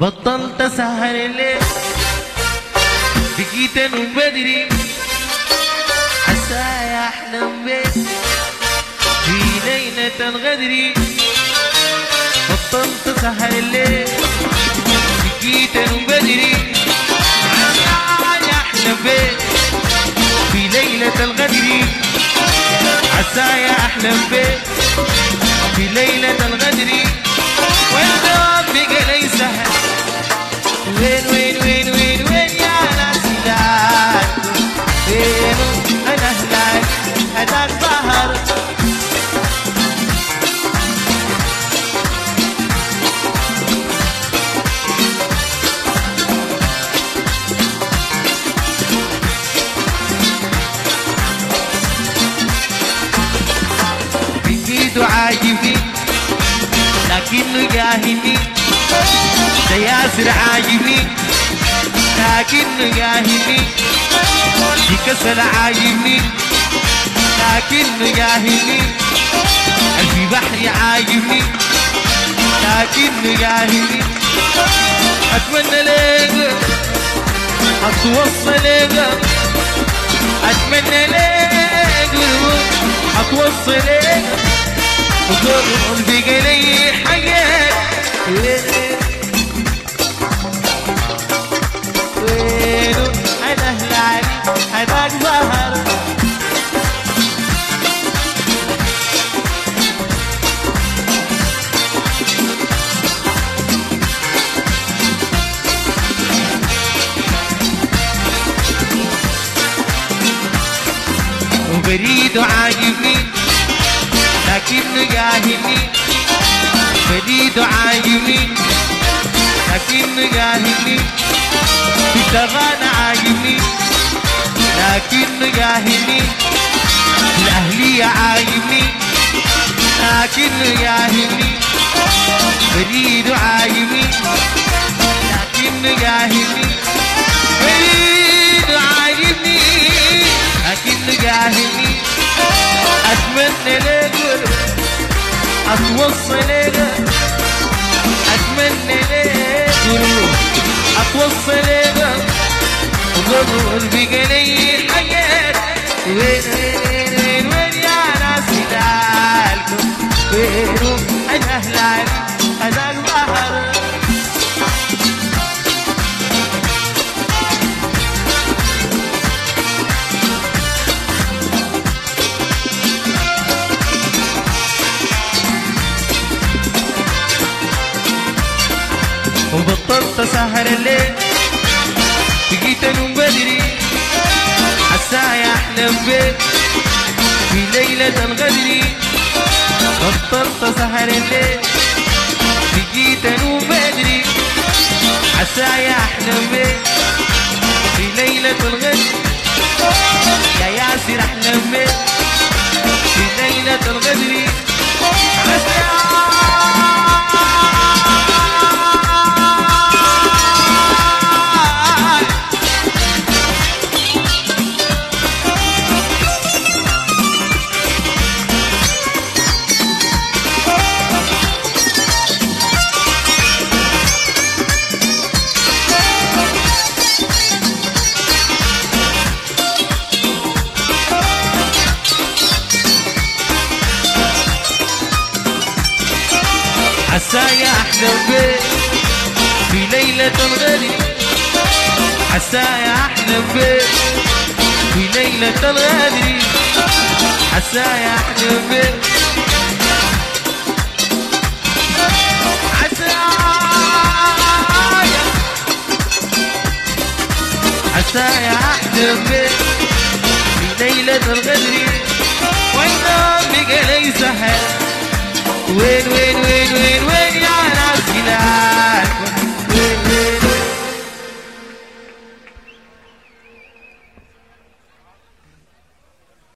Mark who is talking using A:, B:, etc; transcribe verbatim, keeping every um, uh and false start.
A: بطلت اسهر الليل بقيت انوم بدري عساي احلم بيك في ليلة الغدر. بطلت اسهر الليل بقيت انوم بدري عساي احلم بيك في ليلة الغدر. عساي احلم بيك في ليلة الغدر. والنوم بقى لي سهر وين وين وين وين وين يا ناس هلالكم وين انا هلال هذاك ظهر. بقيتوا عاجبني لكنه جاهلني ده ياسر عاجبني لكنه جاهلني دي كسل عاجبني لكنه جاهلني في بحري عاجبني لكنه جاهلني. اتمنى ليك اتوصل ليك اتمنى ليك اتوصل ليك وقرب بقى لي حاجات وين وينو انا هلالي هذاك ظهر. وبريد عاجبني لكنه جاهلني بريد عاجبني لكنه جاهلني في التغانى عاجبني لكنه جاهلني الأهلية عاجبني لكنه جاهلني بريد عاجبني لكنه جاهلني بريد عاجبني لكنه جاهلني. أتمنى لك أتوصل لك أتمنى لك أتوصل لك وقبل بقى لي حاجات وين وين وين وين يا ناس هلالكم وين أنا هلال هذاك ظهر. وبطلت اسهر الليل بقيت انوم بدري عساي احلم بيك في ليلة الغدر. بطلت اسهر الليل بقيت انوم بدري عساي احلم بيك في ليلة الغدر. يا ياسر احلم بيك في ليلة الغدر. عساي احلم بيك في ليلة الغدر. عساي احلم بيك في ليلة الغدر. عساي احلم بيك عساي عساي احلم بيك في ليلة الغدر. والنوم بقى لي سهر وين وين وين وين وين يا ناس هلال